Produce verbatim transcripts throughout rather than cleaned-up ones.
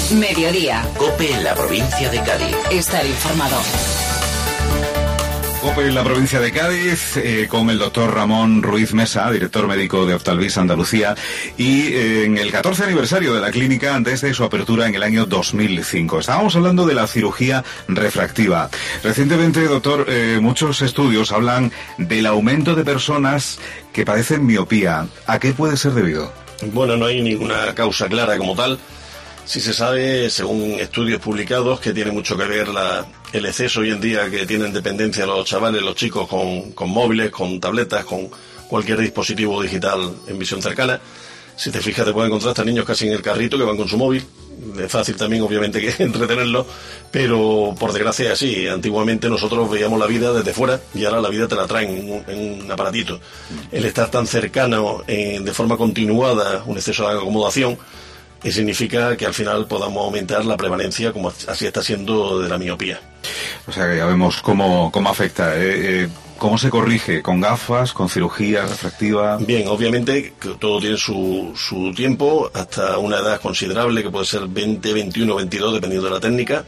Mediodía. COPE en la provincia de Cádiz. Estar informado. COPE en la provincia de Cádiz, eh, con el doctor Ramón Ruiz Mesa, director médico de Oftalvis Andalucía, y eh, en el catorce aniversario de la clínica desde su apertura en el año dos mil cinco. Estábamos hablando de la cirugía refractiva. Recientemente, doctor, eh, muchos estudios hablan del aumento de personas que padecen miopía. ¿A qué puede ser debido? Bueno, no hay ninguna causa clara como tal. Sí se sabe, según estudios publicados, que tiene mucho que ver la, el exceso hoy en día que tienen dependencia los chavales, los chicos con, con móviles, con tabletas, con cualquier dispositivo digital en visión cercana. Si te fijas, te pueden encontrar hasta niños casi en el carrito que van con su móvil. Es fácil también, obviamente, que entretenerlos, pero por desgracia es así. Antiguamente nosotros veíamos la vida desde fuera y ahora la vida te la traen en un, en un aparatito. El estar tan cercano, eh, de forma continuada, un exceso de acomodación, y significa que al final podamos aumentar la prevalencia, como así está siendo, de la miopía. O sea que ya vemos cómo, cómo afecta. Eh, eh, ¿Cómo se corrige? ¿Con gafas? ¿Con cirugía refractiva? Bien, obviamente que todo tiene su, su tiempo, hasta una edad considerable, que puede ser veinte, veintiuno, veintidós, dependiendo de la técnica.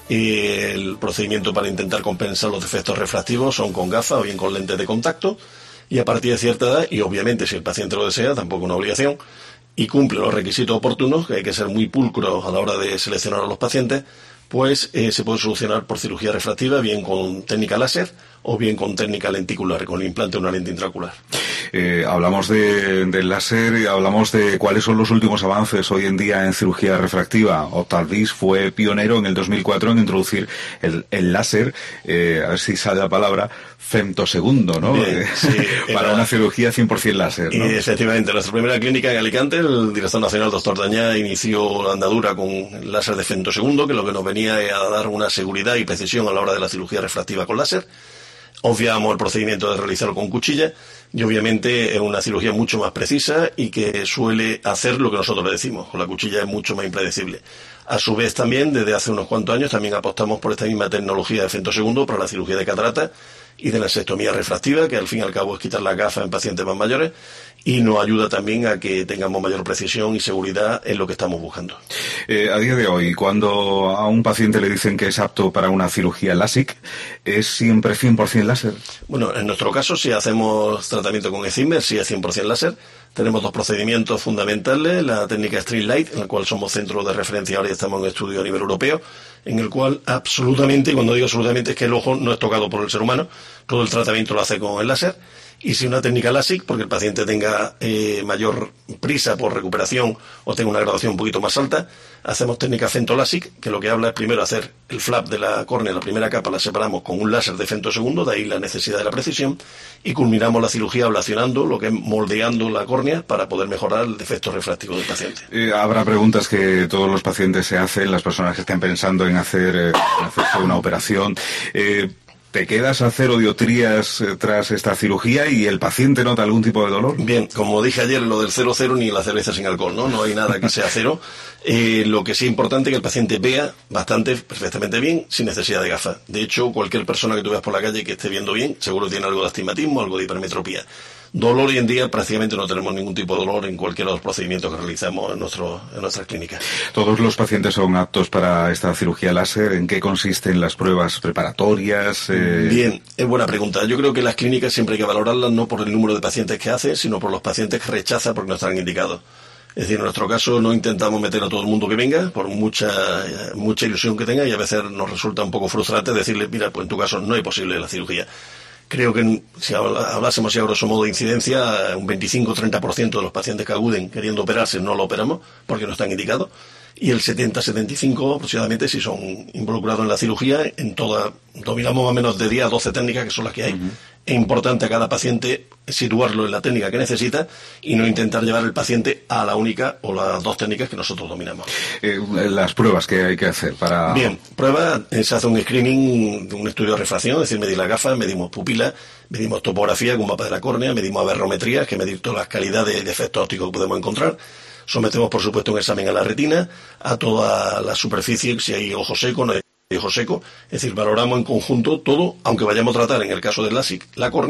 Eh, el procedimiento para intentar compensar los defectos refractivos son con gafas o bien con lentes de contacto. Y a partir de cierta edad, y obviamente si el paciente lo desea, tampoco una obligación, y cumple los requisitos oportunos, que hay que ser muy pulcros a la hora de seleccionar a los pacientes, pues eh, se puede solucionar por cirugía refractiva, bien con técnica láser o bien con técnica lenticular, con el implante de una lente intraocular. Eh, hablamos de, del láser y hablamos de cuáles son los últimos avances hoy en día en cirugía refractiva. Oftalvis fue pionero en el dos mil cuatro en introducir el, el láser, eh, a ver si sale la palabra, femtosegundo, ¿no? Bien, sí, para era, una cirugía cien por ciento láser, ¿no? Efectivamente, nuestra primera clínica en Alicante, el director nacional, doctor Dañá, inició la andadura con el láser de femtosegundo, que lo que nos venía a dar una seguridad y precisión a la hora de la cirugía refractiva con láser. Obviamos el procedimiento de realizarlo con cuchilla y obviamente es una cirugía mucho más precisa y que suele hacer lo que nosotros le decimos. Con la cuchilla es mucho más impredecible. A su vez también, desde hace unos cuantos años, también apostamos por esta misma tecnología de femtosegundo para la cirugía de catarata y de la sextomía refractiva, que al fin y al cabo es quitar las gafas en pacientes más mayores, y nos ayuda también a que tengamos mayor precisión y seguridad en lo que estamos buscando. Eh, a día de hoy, cuando a un paciente le dicen que es apto para una cirugía LASIK, ¿es siempre cien por ciento láser? Bueno, en nuestro caso, si hacemos tratamiento con Excimer, sí es cien por ciento láser. Tenemos dos procedimientos fundamentales, la técnica Street Light, en la cual somos centro de referencia ahora y estamos en estudio a nivel europeo, en el cual absolutamente, y cuando digo absolutamente es que el ojo no es tocado por el ser humano, todo el tratamiento lo hace con el láser. Y si una técnica LASIK, porque el paciente tenga eh, mayor prisa por recuperación o tenga una graduación un poquito más alta, hacemos técnica femtolásic, que lo que habla es primero hacer el flap de la córnea, la primera capa la separamos con un láser de femtosegundo, de ahí la necesidad de la precisión, y culminamos la cirugía ablacionando, lo que es moldeando la córnea para poder mejorar el defecto refractivo del paciente. Eh, habrá preguntas que todos los pacientes se hacen, las personas que estén pensando en hacer eh, hacerse una operación. Eh, ¿Te quedas a cero dioptrías eh, tras esta cirugía y el paciente nota algún tipo de dolor? Bien, como dije ayer, lo del cero cero ni la cerveza sin alcohol, ¿no? No hay nada que sea cero. Eh, lo que sí es importante es que el paciente vea bastante, perfectamente bien, sin necesidad de gafas. De hecho, cualquier persona que tú veas por la calle que esté viendo bien, seguro tiene algo de astigmatismo, algo de hipermetropía. Dolor hoy en día prácticamente no tenemos ningún tipo de dolor en cualquiera de los procedimientos que realizamos en, nuestro, en nuestras clínicas. ¿Todos los pacientes son aptos para esta cirugía láser? ¿En qué consisten las pruebas preparatorias? Eh... Bien, es buena pregunta. Yo creo que las clínicas siempre hay que valorarlas no por el número de pacientes que hacen, sino por los pacientes que rechazan porque no están indicados. Es decir, en nuestro caso no intentamos meter a todo el mundo que venga, por mucha mucha ilusión que tenga, y a veces nos resulta un poco frustrante decirle, mira, pues en tu caso no es posible la cirugía. Creo que si hablásemos ya a grosso modo de incidencia, un veinticinco a treinta por ciento de los pacientes que acuden queriendo operarse no lo operamos porque no están indicados, y el setenta a setenta y cinco por ciento aproximadamente si son involucrados en la cirugía. En toda, dominamos más o menos de diez a doce técnicas, que son las que hay. Uh-huh. Es importante a cada paciente situarlo en la técnica que necesita y no intentar llevar el paciente a la única o las dos técnicas que nosotros dominamos. Eh, las pruebas que hay que hacer para... Bien, prueba, se hace un screening, un estudio de refracción, es decir, medir la gafa, medimos pupila, medimos topografía con mapa de la córnea, medimos aberrometría, que es medir todas las calidades de efectos ópticos que podemos encontrar. Sometemos, por supuesto, un examen a la retina, a toda la superficie, si hay ojo seco, no hay ojo seco. Es decir, valoramos en conjunto todo, aunque vayamos a tratar, en el caso del LASIK, la córnea,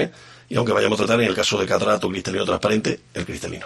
y aunque vayamos a tratar en el caso de catarato cristalino transparente, el cristalino.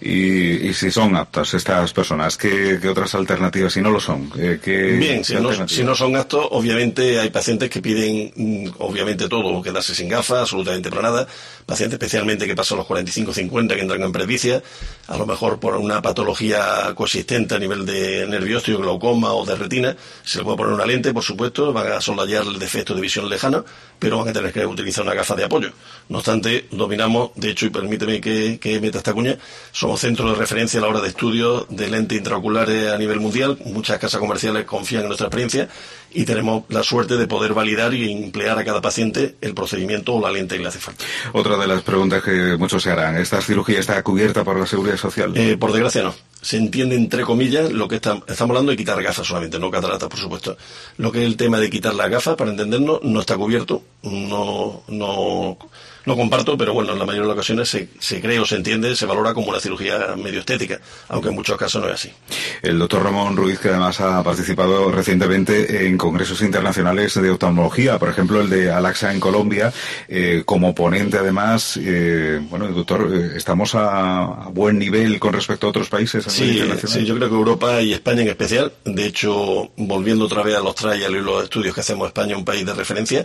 Y, y si son aptas estas personas, ¿qué, qué otras alternativas? Si no lo son, ¿qué Bien, si no, si no son aptos, obviamente hay pacientes que piden, obviamente todo, quedarse sin gafas, absolutamente para nada, pacientes especialmente que pasan los cuarenta y cinco cincuenta, que entran en presbicia, a lo mejor por una patología coexistente a nivel de nervio óptico, glaucoma o de retina, se le puede poner una lente, por supuesto, van a soslayar el defecto de visión lejana, pero van a tener que utilizar una gafa de apoyo. No obstante, dominamos, de hecho, y permíteme que, que meta esta cuña, somos centro de referencia a la hora de estudio de lentes intraoculares a nivel mundial. Muchas casas comerciales confían en nuestra experiencia y tenemos la suerte de poder validar y emplear a cada paciente el procedimiento o la lente que le hace falta. Otra de las preguntas que muchos se harán, ¿esta cirugía está cubierta por la Seguridad Social? Eh, por desgracia no. Se entiende, entre comillas, lo que está, estamos hablando de quitar gafas solamente, no cataratas, por supuesto. Lo que es el tema de quitar las gafas, para entendernos, no está cubierto, no, no, no comparto, pero bueno, en la mayoría de las ocasiones se, se cree o se entiende, se valora como una cirugía medio estética, aunque en muchos casos no es así. El doctor Ramón Ruiz, que además ha participado recientemente en congresos internacionales de oftalmología, por ejemplo el de Alaxa en Colombia, eh, como ponente además, eh, bueno, doctor, eh, estamos a, a buen nivel con respecto a otros países. Sí, sí, yo creo que Europa y España en especial, de hecho, volviendo otra vez a los trials y los estudios que hacemos, España un país de referencia.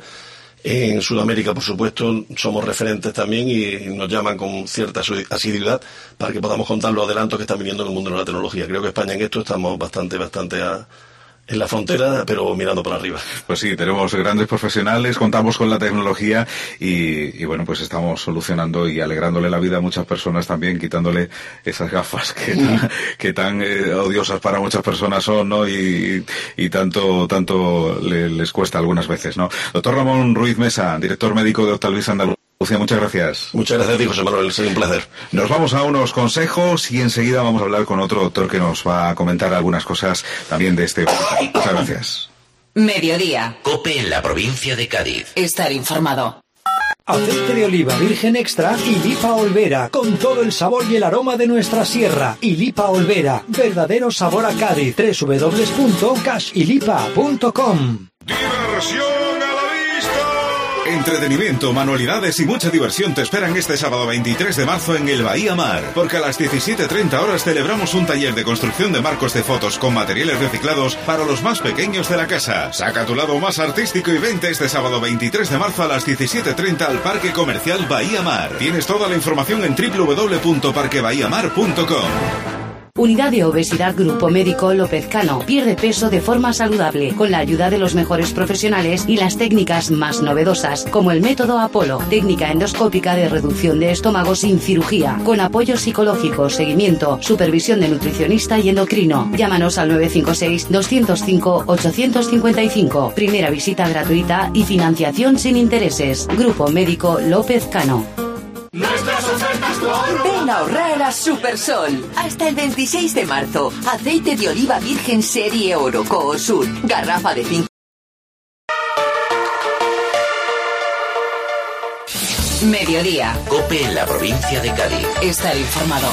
En Sudamérica, por supuesto, somos referentes también y nos llaman con cierta asiduidad para que podamos contar los adelantos que están viniendo en el mundo de la tecnología. Creo que España en esto estamos bastante, bastante a, en la frontera, pero mirando para arriba. Pues sí, tenemos grandes profesionales, contamos con la tecnología y, y bueno, pues estamos solucionando y alegrándole la vida a muchas personas también, quitándole esas gafas que tan, que tan eh, odiosas para muchas personas son, ¿no? Y, y tanto, tanto le, les cuesta algunas veces, ¿no? Doctor Ramón Ruiz Mesa, director médico de Optalvis Andalucía. Muchas gracias. Muchas gracias a ti, José Manuel, es un placer. Nos vamos a unos consejos y enseguida vamos a hablar con otro doctor que nos va a comentar algunas cosas también de este. Muchas gracias. Mediodía. COPE en la provincia de Cádiz. Estar informado. Aceite de oliva virgen extra y Lipa Olvera, con todo el sabor y el aroma de nuestra sierra. Y Lipa Olvera, verdadero sabor a Cádiz. doble u doble u doble u punto cash y lipa punto com. Diversión a la vista. Entretenimiento, manualidades y mucha diversión te esperan este sábado veintitrés de marzo en el Bahía Mar, porque a las diecisiete treinta horas celebramos un taller de construcción de marcos de fotos con materiales reciclados para los más pequeños de la casa. Saca tu lado más artístico y vente este sábado veintitrés de marzo a las diecisiete treinta al Parque Comercial Bahía Mar. Tienes toda la información en doble u doble u doble u punto parque bahía mar punto com. Unidad de Obesidad Grupo Médico López Cano. Pierde peso de forma saludable, con la ayuda de los mejores profesionales y las técnicas más novedosas, como el método Apolo, técnica endoscópica de reducción de estómago sin cirugía, con apoyo psicológico, seguimiento, supervisión de nutricionista y endocrino. Llámanos al nueve cinco seis, dos cero cinco, ocho cinco cinco. Primera visita gratuita y financiación sin intereses. Grupo Médico López Cano. Nuestras ofertas con... Ven a ahorrar a Supersol. Hasta el veintiséis de marzo. Aceite de oliva virgen serie oro Coosur. Garrafa de cinco. Mediodía. COPE en la provincia de Cádiz. Estar informado.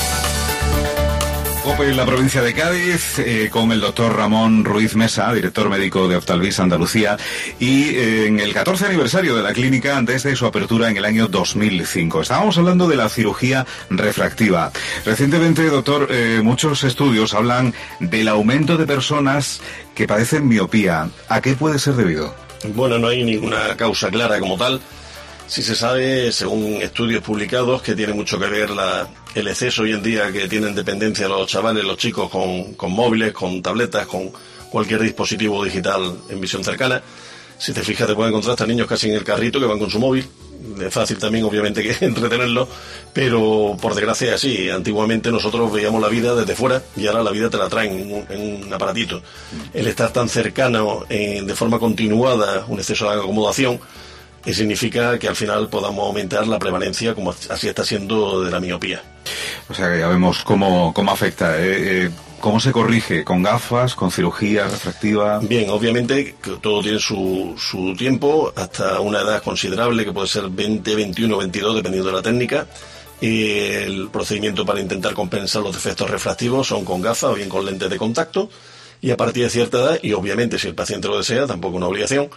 COPE en la provincia de Cádiz, eh, con el doctor Ramón Ruiz Mesa, director médico de Optalvis Andalucía, y eh, en el catorce aniversario de la clínica desde su apertura en el año dos mil cinco. Estábamos hablando de la cirugía refractiva. Recientemente, doctor, eh, muchos estudios hablan del aumento de personas que padecen miopía. ¿A qué puede ser debido? Bueno, no hay ninguna causa clara como tal. Sí se sabe, según estudios publicados, que tiene mucho que ver la, el exceso hoy en día que tienen dependencia los chavales, los chicos, con, con móviles, con tabletas, con cualquier dispositivo digital en visión cercana. Si te fijas, te pueden encontrar hasta niños casi en el carrito que van con su móvil. Es fácil también, obviamente, que entretenerlos, pero por desgracia es así. Antiguamente nosotros veíamos la vida desde fuera y ahora la vida te la traen en un, en un aparatito. El estar tan cercano, eh, de forma continuada, un exceso de acomodación, y significa que al final podamos aumentar la prevalencia, como así está siendo, de la miopía. O sea que ya vemos cómo, cómo afecta, ¿eh? ¿Cómo se corrige? ¿Con gafas? ¿Con cirugía refractiva? Bien, obviamente que todo tiene su, su tiempo, hasta una edad considerable, que puede ser veinte, veintiuno, veintidós, dependiendo de la técnica. Y el procedimiento para intentar compensar los defectos refractivos son con gafas o bien con lentes de contacto. Y a partir de cierta edad, y obviamente si el paciente lo desea, tampoco una obligación,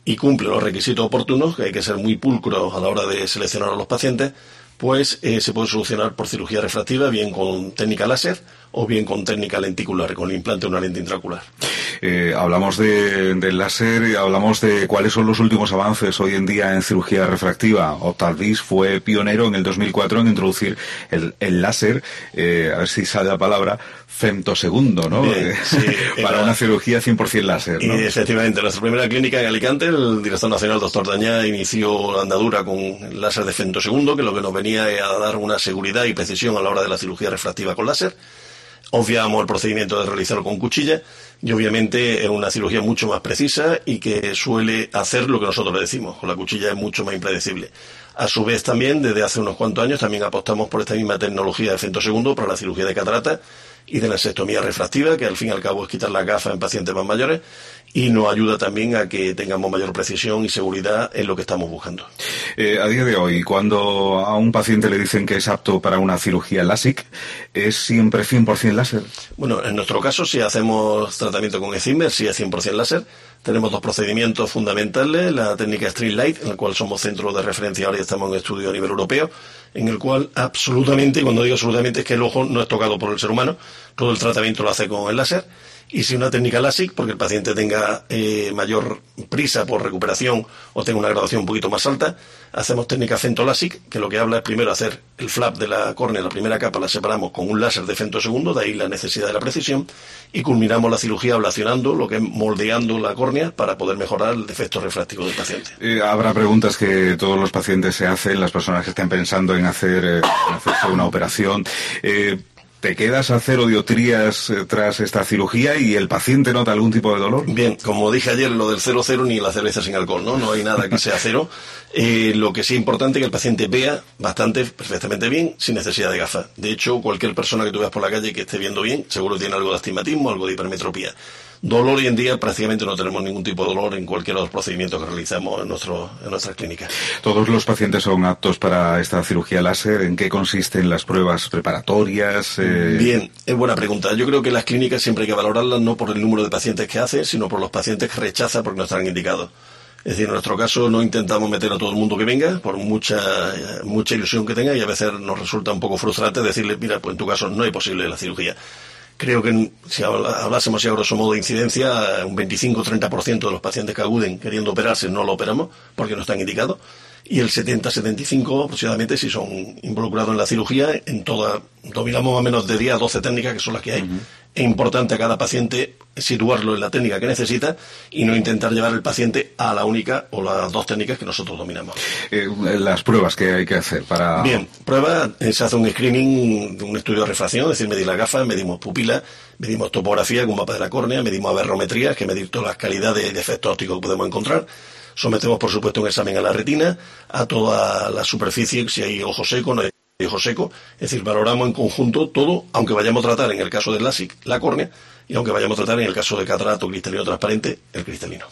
y cumple los requisitos oportunos, que hay que ser muy pulcros a la hora de seleccionar a los pacientes, pues eh, se puede solucionar por cirugía refractiva, bien con técnica láser o bien con técnica lenticular, con el implante de una lente intraocular. Eh, hablamos de, del láser, hablamos de cuáles son los últimos avances hoy en día en cirugía refractiva. Optalvis fue pionero en el dos mil cuatro en introducir el, el láser, eh, a ver si sale la palabra, femtosegundo, ¿no? Bien, eh, sí, para era, una cirugía cien por ciento láser, ¿no? Y efectivamente, en nuestra primera clínica en Alicante, el director nacional, doctor Dañá, inició la andadura con el láser de femtosegundo, que lo que nos venía a dar una seguridad y precisión a la hora de la cirugía refractiva con láser. Obviamos el procedimiento de realizarlo con cuchilla y obviamente es una cirugía mucho más precisa y que suele hacer lo que nosotros le decimos. Con la cuchilla es mucho más impredecible. A su vez también, desde hace unos cuantos años, también apostamos por esta misma tecnología de femtosegundo para la cirugía de catarata y de la sextomía refractiva, que al fin y al cabo es quitar las gafas en pacientes más mayores, y nos ayuda también a que tengamos mayor precisión y seguridad en lo que estamos buscando. Eh, a día de hoy, cuando a un paciente le dicen que es apto para una cirugía LASIK, ¿es siempre cien por ciento láser? Bueno, en nuestro caso, si hacemos tratamiento con Excimer, sí es cien por ciento láser. Tenemos dos procedimientos fundamentales, la técnica Streamlight, en la cual somos centro de referencia ahora y estamos en estudio a nivel europeo, en el cual absolutamente, y cuando digo absolutamente es que el ojo no es tocado por el ser humano, todo el tratamiento lo hace con el láser. Y si una técnica LASIK, porque el paciente tenga eh, mayor prisa por recuperación o tenga una graduación un poquito más alta, hacemos técnica femtolásic, que lo que habla es primero hacer el flap de la córnea, la primera capa la separamos con un láser de femtosegundo, de ahí la necesidad de la precisión, y culminamos la cirugía ablacionando, lo que es moldeando la córnea para poder mejorar el defecto refractivo del paciente. Eh, habrá preguntas que todos los pacientes se hacen, las personas que estén pensando en hacer eh, en hacerse una operación. Eh, ¿Te quedas a cero dioptrías eh, tras esta cirugía y el paciente nota algún tipo de dolor? Bien, como dije ayer, lo del cero cero ni la cerveza sin alcohol, ¿no? No hay nada que sea cero. Eh, lo que sí es importante es que el paciente vea bastante, perfectamente bien, sin necesidad de gafas. De hecho, cualquier persona que tú veas por la calle que esté viendo bien, seguro tiene algo de astigmatismo, algo de hipermetropía. Dolor hoy en día prácticamente no tenemos ningún tipo de dolor en cualquiera de los procedimientos que realizamos en, nuestro, en nuestras clínicas. ¿Todos los pacientes son aptos para esta cirugía láser? ¿En qué consisten las pruebas preparatorias? Eh... Bien, es buena pregunta. Yo creo que las clínicas siempre hay que valorarlas no por el número de pacientes que hace, sino por los pacientes que rechaza porque no están indicados. Es decir, en nuestro caso no intentamos meter a todo el mundo que venga, por mucha mucha ilusión que tenga, y a veces nos resulta un poco frustrante decirle, mira, pues en tu caso no es posible la cirugía. Creo que si hablásemos ya a grosso modo de incidencia, un veinticinco a treinta por ciento de los pacientes que acuden queriendo operarse no lo operamos porque no están indicados, y el setenta a setenta y cinco aproximadamente si son involucrados en la cirugía. En toda, dominamos más o menos de diez a doce técnicas que son las que hay. Uh-huh. Es importante a cada paciente situarlo en la técnica que necesita y no intentar llevar el paciente a la única o las dos técnicas que nosotros dominamos. Eh, las pruebas que hay que hacer para... Bien, pruebas, se hace un screening, un estudio de refracción, es decir, medir las gafas, medimos pupilas, medimos topografía con mapa de la córnea, medimos aberrometrías, que medir todas las calidades de efectos ópticos que podemos encontrar. Sometemos, por supuesto, un examen a la retina, a toda la superficie, si hay ojo seco, no hay ojo seco. Es decir, valoramos en conjunto todo, aunque vayamos a tratar en el caso del LASIK la córnea, y aunque vayamos a tratar en el caso de catarato cristalino transparente, el cristalino.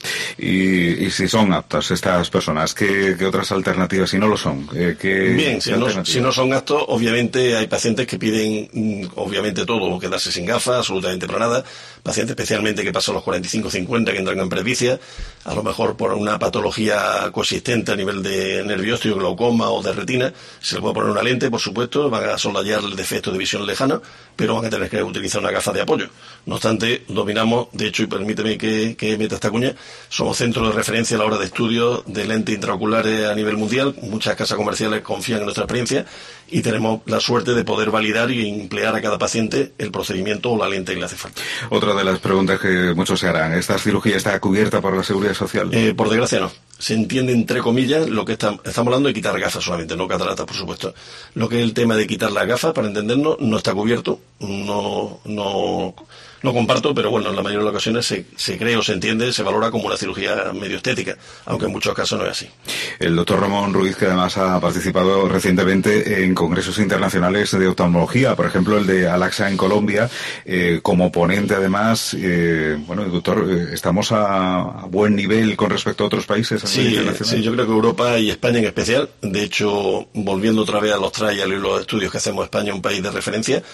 Y, y si son aptas estas personas, ¿qué, qué otras alternativas si no lo son? Eh, ¿qué, Bien, si no, si no son aptos, obviamente hay pacientes que piden, obviamente todo, quedarse sin gafas, absolutamente para nada. Pacientes especialmente que pasan los cuarenta y cinco cincuenta, que entran en presbicia, a lo mejor por una patología coexistente a nivel de nervio óptico, glaucoma o de retina, se le puede poner una lente, por supuesto, van a solallar el defecto de visión lejana, pero van a tener que utilizar una gafa de apoyo. No obstante, dominamos, de hecho, y permíteme que, que meta esta cuña, somos centro de referencia a la hora de estudio de lentes intraoculares a nivel mundial. Muchas casas comerciales confían en nuestra experiencia y tenemos la suerte de poder validar y emplear a cada paciente el procedimiento o la lente que le hace falta. Otra de las preguntas que muchos se harán, ¿esta cirugía está cubierta por la Seguridad Social? Eh, por desgracia no. Se entiende entre comillas lo que está, estamos hablando de quitar gafas solamente, no cataratas, por supuesto. Lo que es el tema de quitar las gafas, para entendernos, no está cubierto, no, no, no comparto, pero bueno, en la mayoría de las ocasiones se, se cree o se entiende, se valora como una cirugía medio estética, aunque en muchos casos no es así. El doctor Ramón Ruiz, que además ha participado recientemente en congresos internacionales de oftalmología, por ejemplo el de Alaxa en Colombia, eh, como ponente además, eh, bueno, doctor, eh, ¿estamos a, a buen nivel con respecto a otros países? Sí, sí, yo creo que Europa y España en especial, de hecho, volviendo otra vez a los trials y los estudios que hacemos, España es un país de referencia.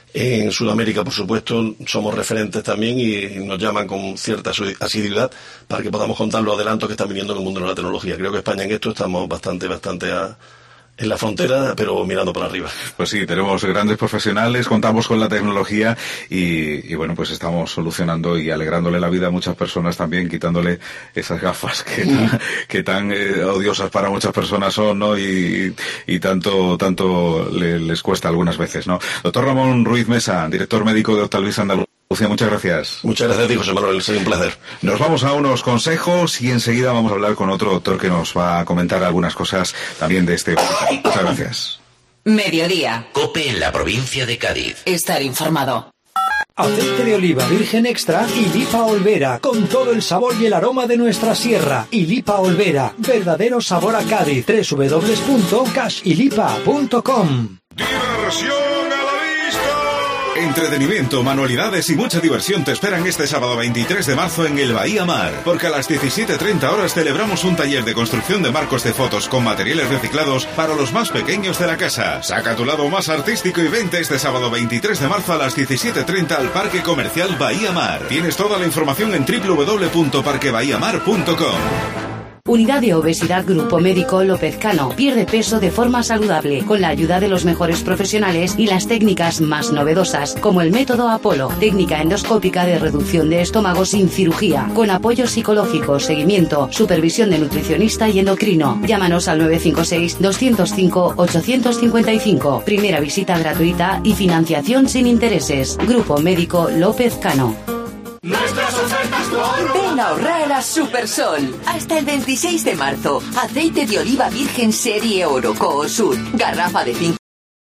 En Sudamérica, por supuesto, somos referentes también y nos llaman con cierta asiduidad para que podamos contar los adelantos que están viniendo en el mundo de la tecnología. Creo que España en esto estamos bastante, bastante a, en la frontera, pero mirando para arriba. Pues sí, tenemos grandes profesionales, contamos con la tecnología y, y bueno, pues estamos solucionando y alegrándole la vida a muchas personas también, quitándole esas gafas que tan, que tan eh, odiosas para muchas personas son, ¿no? Y, y tanto, tanto le, les cuesta algunas veces, ¿no? Doctor Ramón Ruiz Mesa, director médico de Oftalvis Andalucía. Muchas gracias. Muchas gracias a ti, José Manuel, es un placer. Nos vamos a unos consejos y enseguida vamos a hablar con otro doctor que nos va a comentar algunas cosas también de este hospital. Muchas gracias. Mediodía. COPE en la provincia de Cádiz. Estar informado. Aceite de oliva virgen extra y Lipa Olvera, con todo el sabor y el aroma de nuestra sierra. Y Lipa Olvera, verdadero sabor a Cádiz. doble u doble u doble u punto cash y lipa punto com. Diversión a la vista. Entretenimiento, manualidades y mucha diversión te esperan este sábado veintitrés de marzo en el Bahía Mar, porque a las diecisiete treinta horas celebramos un taller de construcción de marcos de fotos con materiales reciclados para los más pequeños de la casa. Saca tu lado más artístico y vente este sábado veintitrés de marzo a las diecisiete treinta al Parque Comercial Bahía Mar. Tienes toda la información en doble u doble u doble u punto parque bahía mar punto com. Unidad de Obesidad Grupo Médico López Cano. Pierde peso de forma saludable con la ayuda de los mejores profesionales y las técnicas más novedosas, como el método Apolo, técnica endoscópica de reducción de estómago sin cirugía, con apoyo psicológico, seguimiento, supervisión de nutricionista y endocrino. Llámanos al nueve cinco seis, dos cero cinco, ocho cinco cinco. Primera visita gratuita y financiación sin intereses. Grupo Médico López Cano. Nuestras ofertas por... Ven a ahorrar a Supersol. Hasta el veintiséis de marzo. Aceite de oliva virgen serie Oro Coosur. Garrafa de cinco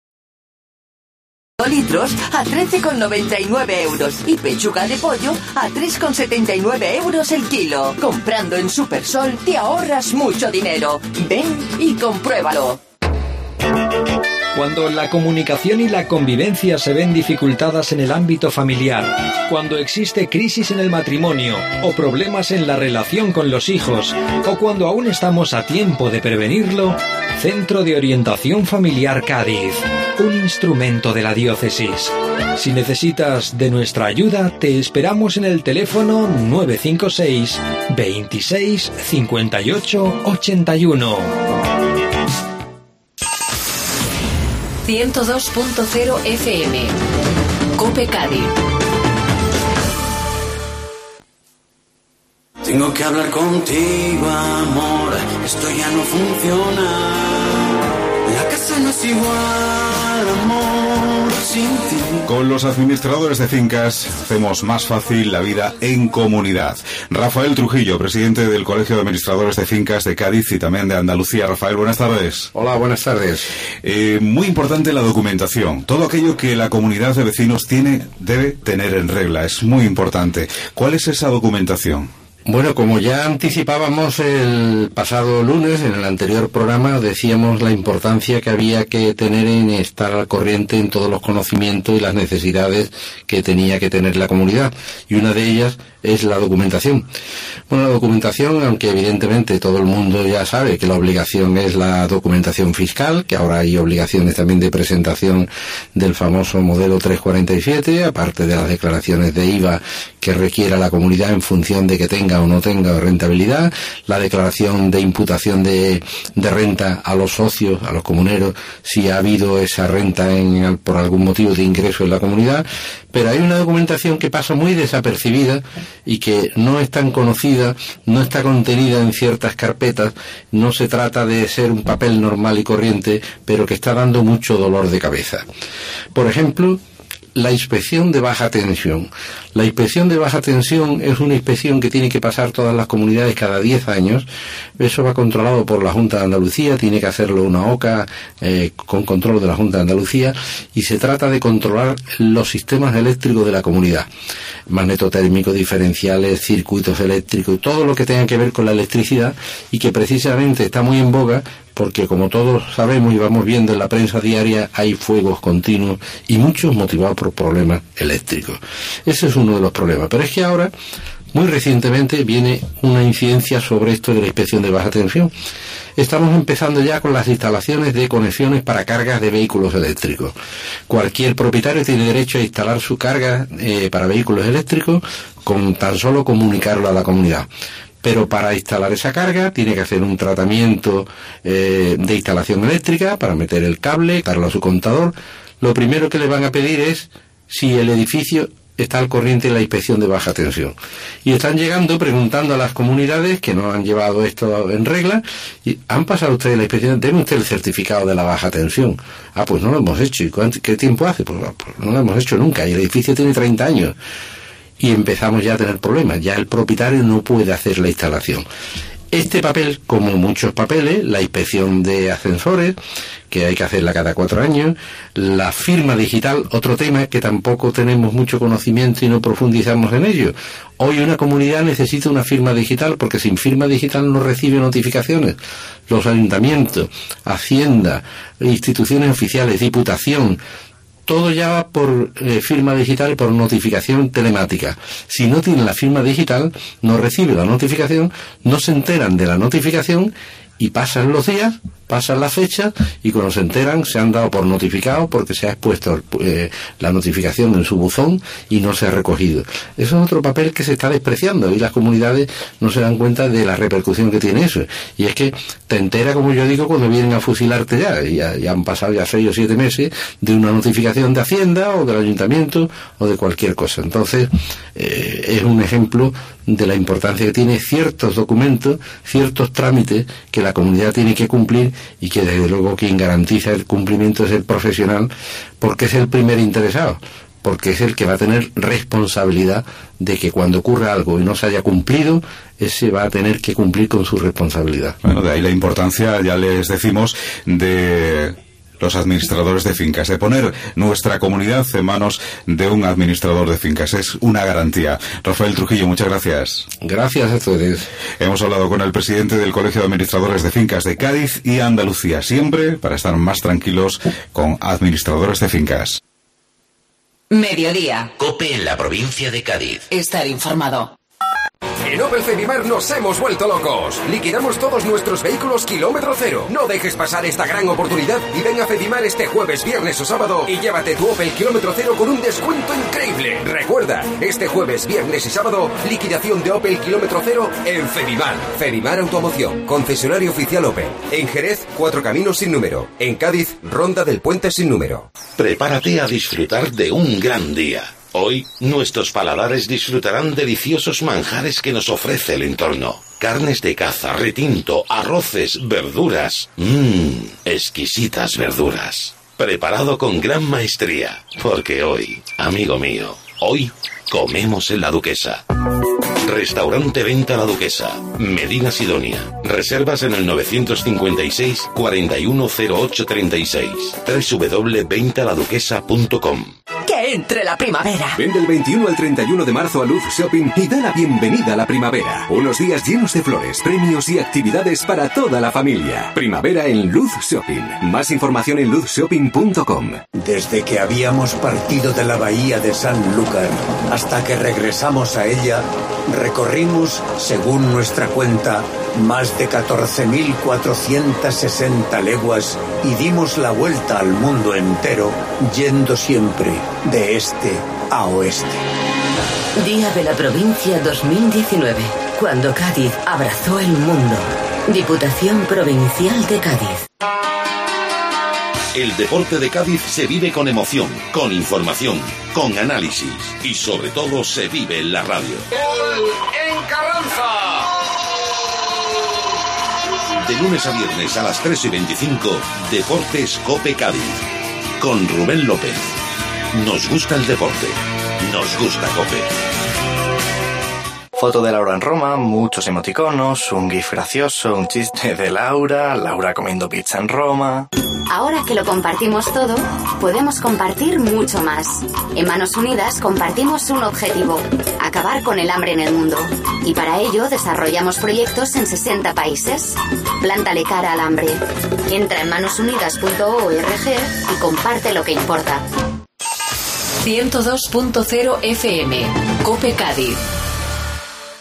litros a trece con noventa y nueve euros. Y pechuga de pollo a tres con setenta y nueve euros el kilo. Comprando en Supersol te ahorras mucho dinero. Ven y compruébalo. Cuando la comunicación y la convivencia se ven dificultadas en el ámbito familiar, cuando existe crisis en el matrimonio o problemas en la relación con los hijos, o cuando aún estamos a tiempo de prevenirlo, Centro de Orientación Familiar Cádiz, un instrumento de la diócesis. Si necesitas de nuestra ayuda, te esperamos en el teléfono nueve cinco seis, veintiséis, cincuenta y ocho, ochenta y uno. ciento dos punto cero F M. COPE Cádiz. Tengo que hablar contigo, amor. Esto ya no funciona. La casa no es igual, amor, sin ti. Con los administradores de fincas hacemos más fácil la vida en comunidad. Rafael Trujillo, presidente del Colegio de Administradores de Fincas de Cádiz y también de Andalucía. Rafael, buenas tardes. Hola, buenas tardes. Eh, muy importante la documentación. Todo aquello que la comunidad de vecinos tiene, debe tener en regla. Es muy importante. ¿Cuál es esa documentación? Bueno, como ya anticipábamos el pasado lunes, en el anterior programa, decíamos la importancia que había que tener en estar al corriente en todos los conocimientos y las necesidades que tenía que tener la comunidad. Y una de ellas es la documentación. Bueno, la documentación, aunque evidentemente todo el mundo ya sabe que la obligación es la documentación fiscal, que ahora hay obligaciones también de presentación del famoso modelo trescientos cuarenta y siete, aparte de las declaraciones de I V A que requiera la comunidad en función de que tenga o no tenga rentabilidad, la declaración de imputación de, de renta a los socios, a los comuneros, si ha habido esa renta en, por algún motivo de ingreso en la comunidad, pero hay una documentación que pasa muy desapercibida y que no es tan conocida, no está contenida en ciertas carpetas, no se trata de ser un papel normal y corriente, pero que está dando mucho dolor de cabeza. Por ejemplo, la inspección de baja tensión. La inspección de baja tensión es una inspección que tiene que pasar todas las comunidades cada diez años. Eso va controlado por la Junta de Andalucía, tiene que hacerlo una O C A eh, con control de la Junta de Andalucía, y se trata de controlar los sistemas eléctricos de la comunidad. Magnetotérmicos, diferenciales, circuitos eléctricos, todo lo que tenga que ver con la electricidad, y que precisamente está muy en boga porque, como todos sabemos y vamos viendo en la prensa diaria, hay fuegos continuos y muchos motivados por problemas eléctricos. Ese es uno de los problemas. Pero es que ahora muy recientemente viene una incidencia sobre esto de la inspección de baja tensión. Estamos empezando ya con las instalaciones de conexiones para cargas de vehículos eléctricos. Cualquier propietario tiene derecho a instalar su carga eh, para vehículos eléctricos con tan solo comunicarlo a la comunidad. Pero para instalar esa carga tiene que hacer un tratamiento eh, de instalación eléctrica para meter el cable, darlo a su contador. Lo primero que le van a pedir es si el edificio está al corriente de la inspección de baja tensión. Y están llegando preguntando a las comunidades que no han llevado esto en regla, y ¿han pasado ustedes la inspección? ¿Tiene usted el certificado de la baja tensión? Ah, pues no lo hemos hecho. ¿Y cuánto, qué tiempo hace? Pues, pues no lo hemos hecho nunca. Y el edificio tiene treinta años. Y empezamos ya a tener problemas. Ya el propietario no puede hacer la instalación. Este papel, como muchos papeles, la inspección de ascensores, que hay que hacerla cada cuatro años, la firma digital, otro tema que tampoco tenemos mucho conocimiento y no profundizamos en ello. Hoy una comunidad necesita una firma digital porque sin firma digital no recibe notificaciones. Los ayuntamientos, Hacienda, instituciones oficiales, Diputación, todo ya va por eh, firma digital y por notificación telemática. Si no tienen la firma digital, no recibe la notificación, no se enteran de la notificación y pasan los días, pasan las fechas y cuando se enteran se han dado por notificados porque se ha expuesto eh, la notificación en su buzón y no se ha recogido. Eso es otro papel que se está despreciando y las comunidades no se dan cuenta de la repercusión que tiene eso. Y es que te entera, como yo digo, cuando vienen a fusilarte ya, y ya, ya han pasado ya seis o siete meses de una notificación de Hacienda o del Ayuntamiento o de cualquier cosa. Entonces, eh, es un ejemplo de la importancia que tiene ciertos documentos, ciertos trámites que la comunidad tiene que cumplir y que desde luego quien garantiza el cumplimiento es el profesional, porque es el primer interesado, porque es el que va a tener responsabilidad de que cuando ocurra algo y no se haya cumplido, ese va a tener que cumplir con su responsabilidad. Bueno, de ahí la importancia, ya les decimos, de los administradores de fincas, de poner nuestra comunidad en manos de un administrador de fincas. Es una garantía. Rafael Trujillo, muchas gracias. Gracias a ustedes. Hemos hablado con el presidente del Colegio de Administradores de Fincas de Cádiz y Andalucía, siempre para estar más tranquilos con administradores de fincas. Mediodía. COPE en la provincia de Cádiz. Estar informado. En Opel Febimar nos hemos vuelto locos. Liquidamos todos nuestros vehículos kilómetro cero. No dejes pasar esta gran oportunidad y ven a Febimar este jueves, viernes o sábado y llévate tu Opel kilómetro cero con un descuento increíble. Recuerda, este jueves, viernes y sábado, liquidación de Opel kilómetro cero en Febimar. Febimar Automoción, concesionario oficial Opel. En Jerez, Cuatro Caminos sin número. En Cádiz, Ronda del Puente sin número. Prepárate a disfrutar de un gran día. Hoy, nuestros paladares disfrutarán deliciosos manjares que nos ofrece el entorno. Carnes de caza, retinto, arroces, verduras. Mmm, exquisitas verduras. Preparado con gran maestría. Porque hoy, amigo mío, hoy comemos en La Duquesa. Restaurante Venta La Duquesa, Medina Sidonia. Reservas en el novecientos cincuenta y seis, cuarenta y uno cero ocho treinta y seis. doble u doble u doble u punto venta la duquesa punto com. ¡Que entre la primavera! Ven del veintiuno al treinta y uno de marzo a Luz Shopping y da la bienvenida a la primavera. Unos días llenos de flores, premios y actividades para toda la familia. Primavera en Luz Shopping. Más información en luz shopping punto com. Desde que habíamos partido de la bahía de Sanlúcar hasta que regresamos a ella, recorrimos, según nuestra cuenta, más de catorce mil cuatrocientas sesenta leguas y dimos la vuelta al mundo entero, yendo siempre de este a oeste. Día de la Provincia dos mil diecinueve, cuando Cádiz abrazó el mundo. Diputación Provincial de Cádiz. El deporte de Cádiz se vive con emoción, con información, con análisis y sobre todo se vive en la radio. ¡Gol en Carranza! De lunes a viernes a las tres y veinticinco, Deportes COPE Cádiz. Con Rubén López. Nos gusta el deporte. Nos gusta COPE. Foto de Laura en Roma, muchos emoticonos, un gif gracioso, un chiste de Laura, Laura comiendo pizza en Roma. Ahora que lo compartimos todo, podemos compartir mucho más. En Manos Unidas compartimos un objetivo: acabar con el hambre en el mundo. Y para ello desarrollamos proyectos en sesenta países. Plántale cara al hambre. Entra en manos unidas punto org y comparte lo que importa. ciento dos punto cero F M, COPE Cádiz.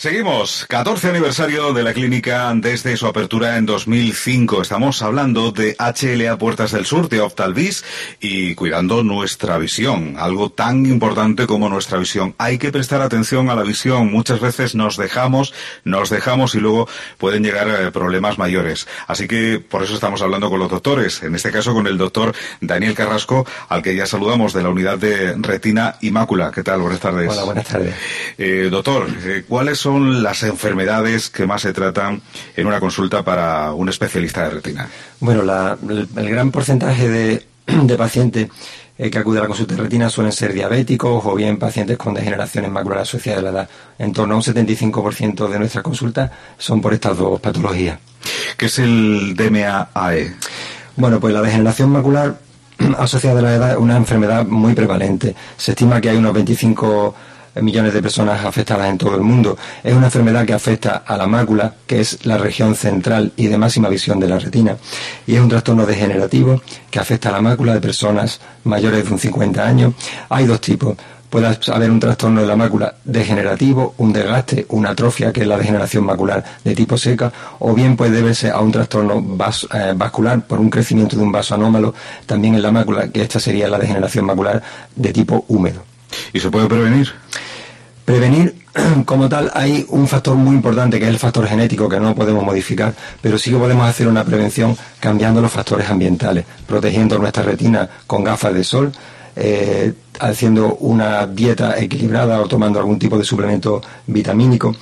Seguimos, catorce aniversario de la clínica desde su apertura en dos mil cinco. Estamos hablando de H L A Puertas del Sur, de Optalvis, y cuidando nuestra visión, algo tan importante como nuestra visión. Hay que prestar atención a la visión. Muchas veces nos dejamos, nos dejamos y luego pueden llegar eh, problemas mayores. Así que por eso estamos hablando con los doctores, en este caso con el doctor Daniel Carrasco, al que ya saludamos, de la unidad de retina y mácula. ¿Qué tal? Buenas tardes. Hola, buenas tardes. Eh, doctor, eh, ¿cuáles son las enfermedades que más se tratan en una consulta para un especialista de retina? Bueno, la, el, el gran porcentaje de, de pacientes eh, que acuden a la consulta de retina suelen ser diabéticos o bien pacientes con degeneraciones maculares asociadas a la edad. En torno a un setenta y cinco por ciento de nuestras consultas son por estas dos patologías. ¿Qué es el D M A A E? Bueno, pues la degeneración macular asociada a la edad es una enfermedad muy prevalente. Se estima que hay unos veinticinco millones de personas afectadas en todo el mundo. Es una enfermedad que afecta a la mácula, que es la región central y de máxima visión de la retina, y es un trastorno degenerativo que afecta a la mácula de personas mayores de un cincuenta años. Hay dos tipos. Puede haber un trastorno de la mácula degenerativo, un desgaste, una atrofia, que es la degeneración macular de tipo seca, o bien puede deberse a un trastorno vas, eh, vascular por un crecimiento de un vaso anómalo también en la mácula, que esta sería la degeneración macular de tipo húmedo. ¿Y se puede prevenir? Prevenir, como tal, hay un factor muy importante que es el factor genético, que no podemos modificar, pero sí que podemos hacer una prevención cambiando los factores ambientales, protegiendo nuestra retina con gafas de sol, eh, haciendo una dieta equilibrada o tomando algún tipo de suplemento vitamínico,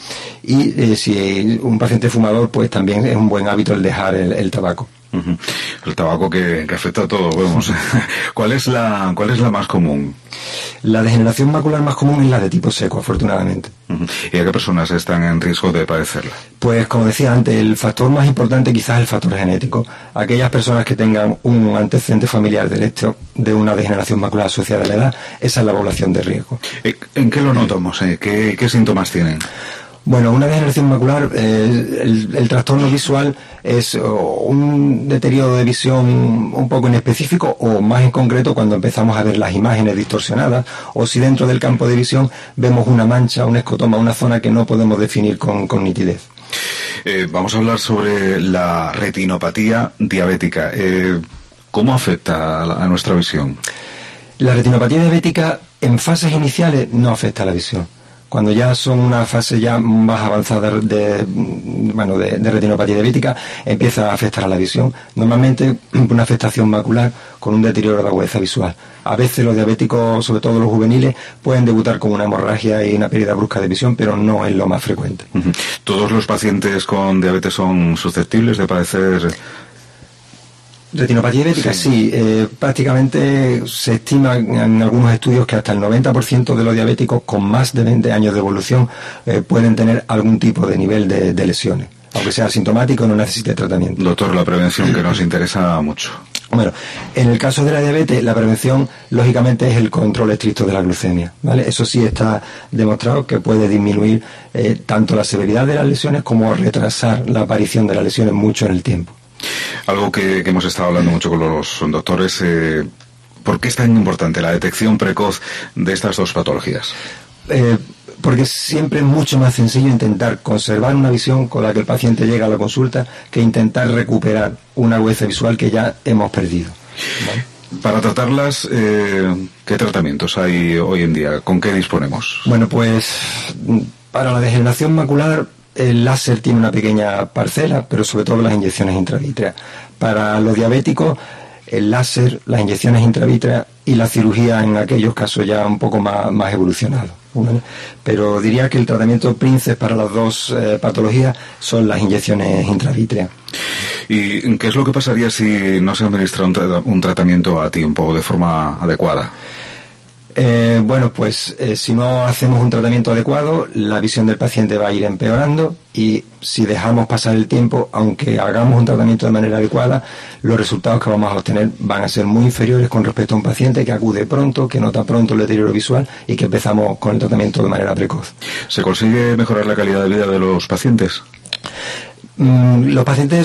y eh, si un paciente fumador, pues también es un buen hábito el dejar el, el tabaco. Uh-huh. El tabaco que, que afecta a todo, vemos. ¿Cuál es la, cuál es la más común? La degeneración macular más común es la de tipo seco, afortunadamente. Uh-huh. ¿Y a qué personas están en riesgo de padecerla? Pues, como decía antes, el factor más importante quizás es el factor genético. Aquellas personas que tengan un antecedente familiar directo de una degeneración macular asociada a la edad, esa es la población de riesgo. ¿En qué lo notamos? Eh? ¿Qué, qué síntomas tienen? Bueno, una degeneración macular, eh, el, el trastorno visual es oh, un deterioro de visión un poco inespecífico, o más en concreto cuando empezamos a ver las imágenes distorsionadas, o si dentro del campo de visión vemos una mancha, un escotoma, una zona que no podemos definir con, con nitidez. Eh, vamos a hablar sobre la retinopatía diabética. Eh, ¿Cómo afecta a, a nuestra visión? La retinopatía diabética en fases iniciales no afecta a la visión. Cuando ya son una fase ya más avanzada de, bueno, de, de retinopatía diabética, empieza a afectar a la visión. Normalmente una afectación macular con un deterioro de la agudeza visual. A veces los diabéticos, sobre todo los juveniles, pueden debutar con una hemorragia y una pérdida brusca de visión, pero no es lo más frecuente. Uh-huh. ¿Todos los pacientes con diabetes son susceptibles de padecer retinopatía diabética? Sí, sí eh, prácticamente se estima en algunos estudios que hasta el noventa por ciento de los diabéticos con más de veinte años de evolución eh, pueden tener algún tipo de nivel de, de lesiones, aunque sea asintomático, no necesite tratamiento. Doctor, la prevención que nos interesa mucho. Bueno, en el caso de la diabetes, la prevención, lógicamente, es el control estricto de la glucemia, ¿vale? Eso sí está demostrado que puede disminuir eh, tanto la severidad de las lesiones como retrasar la aparición de las lesiones mucho en el tiempo. Algo que, que hemos estado hablando mucho con los doctores, eh, ¿por qué es tan importante la detección precoz de estas dos patologías? Eh, porque siempre es mucho más sencillo intentar conservar una visión con la que el paciente llega a la consulta que intentar recuperar una agudeza visual que ya hemos perdido. ¿Vale? Para tratarlas, eh, ¿qué tratamientos hay hoy en día? ¿Con qué disponemos? Bueno, pues para la degeneración macular, el láser tiene una pequeña parcela, pero sobre todo las inyecciones intravítreas. Para los diabéticos, el láser, las inyecciones intravítreas y la cirugía en aquellos casos ya un poco más, más evolucionados. ¿Vale? Pero diría que el tratamiento príncipe para las dos eh, patologías son las inyecciones intravítreas. ¿Y qué es lo que pasaría si no se administra un, tra- un tratamiento a tiempo, de forma adecuada? Eh, bueno, pues eh, si no hacemos un tratamiento adecuado, la visión del paciente va a ir empeorando, y si dejamos pasar el tiempo, aunque hagamos un tratamiento de manera adecuada, los resultados que vamos a obtener van a ser muy inferiores con respecto a un paciente que acude pronto, que nota pronto el deterioro visual y que empezamos con el tratamiento de manera precoz. ¿Se consigue mejorar la calidad de vida de los pacientes? Mm, los pacientes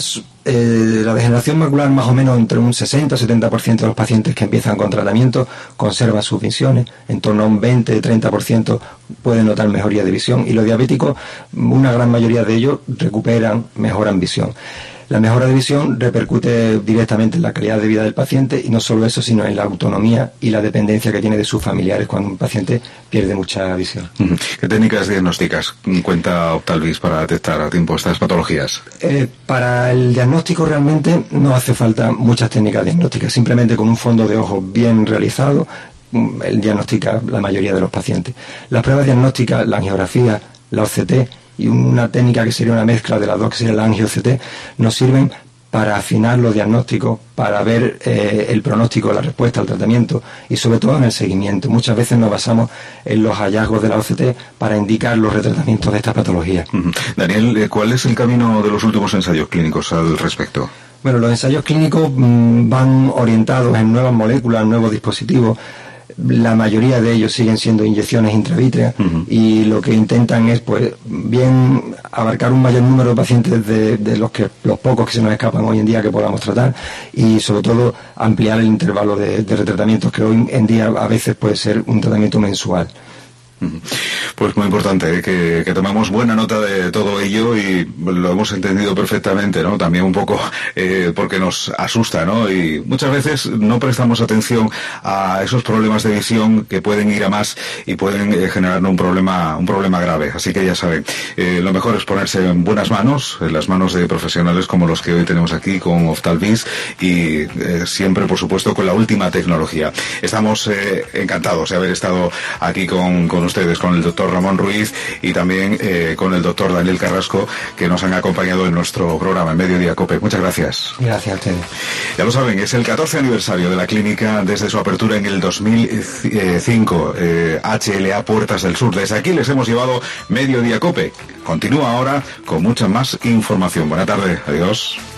eh, la degeneración macular, más o menos entre un sesenta a setenta por ciento de los pacientes que empiezan con tratamiento conservan sus visiones, en torno a un veinte a treinta por ciento pueden notar mejoría de visión, y los diabéticos, una gran mayoría de ellos recuperan, mejoran visión. La mejora de visión repercute directamente en la calidad de vida del paciente, y no solo eso, sino en la autonomía y la dependencia que tiene de sus familiares cuando un paciente pierde mucha visión. ¿Qué técnicas diagnósticas cuenta Optalvis para detectar a tiempo estas patologías? Eh, para el diagnóstico realmente no hace falta muchas técnicas diagnósticas, simplemente con un fondo de ojo bien realizado, él diagnostica la mayoría de los pacientes. Las pruebas diagnósticas, la angiografía, la O C T y una técnica que sería una mezcla de las dos, que sería la angio-O C T, nos sirven para afinar los diagnósticos, para ver eh, el pronóstico, la respuesta al tratamiento y sobre todo en el seguimiento. Muchas veces nos basamos en los hallazgos de la O C T para indicar los retratamientos de estas patologías. Uh-huh. Daniel, ¿cuál es el camino de los últimos ensayos clínicos al respecto? Bueno, los ensayos clínicos mmm, van orientados en nuevas moléculas, nuevos dispositivos. La mayoría de ellos siguen siendo inyecciones intravítreas, uh-huh. y lo que intentan es, pues, bien abarcar un mayor número de pacientes de, de los que los pocos que se nos escapan hoy en día que podamos tratar, y sobre todo ampliar el intervalo de, de retratamientos, que hoy en día a veces puede ser un tratamiento mensual. Pues muy importante, ¿eh? que, que tomemos buena nota de todo ello, y lo hemos entendido perfectamente, ¿no? También un poco eh, porque nos asusta, ¿no? Y muchas veces no prestamos atención a esos problemas de visión que pueden ir a más y pueden eh, generar un problema un problema grave. Así que ya saben, eh, lo mejor es ponerse en buenas manos, en las manos de profesionales como los que hoy tenemos aquí con Optalvis, y eh, siempre, por supuesto, con la última tecnología. Estamos eh, encantados de haber estado aquí con, con ustedes, con el doctor Ramón Ruiz y también eh, con el doctor Daniel Carrasco, que nos han acompañado en nuestro programa en Mediodía Cope. Muchas gracias. Gracias a ustedes. Ya lo saben, es el catorce aniversario de la clínica desde su apertura en el dos mil cinco, eh, H L A Puertas del Sur. Desde aquí les hemos llevado Mediodía Cope. Continúa ahora con mucha más información. Buena tarde. Adiós.